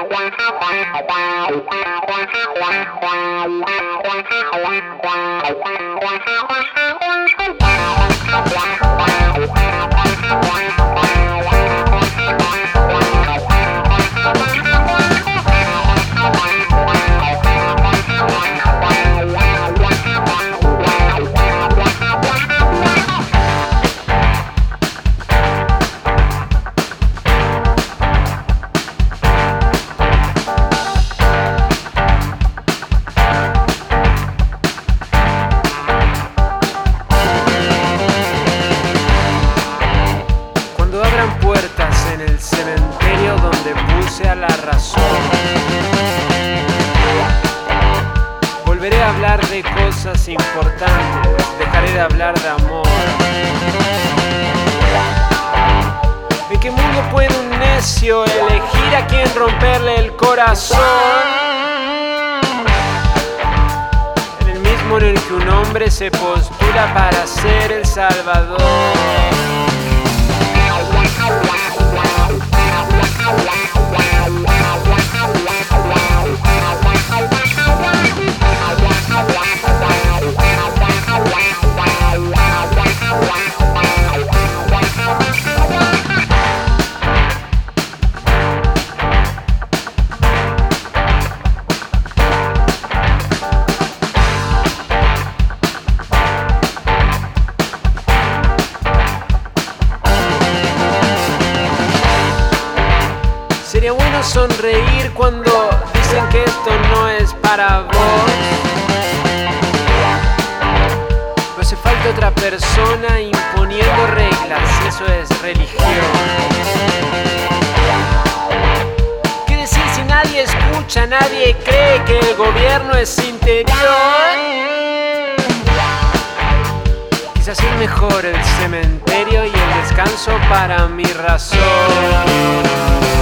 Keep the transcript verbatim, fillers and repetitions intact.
Puertas en el cementerio donde puse a la razón. Volveré a hablar de cosas importantes, dejaré de hablar de amor. ¿En qué mundo puede un necio elegir a quién romperle el corazón? En el mismo en el que un hombre se postula para ser el salvador. Sería bueno sonreír cuando dicen que esto no es para vos. No hace falta otra persona imponiendo reglas, eso es religión. ¿Qué decir si nadie escucha, nadie cree que el gobierno es interior? Quizás es mejor el cementerio y el descanso para mi razón.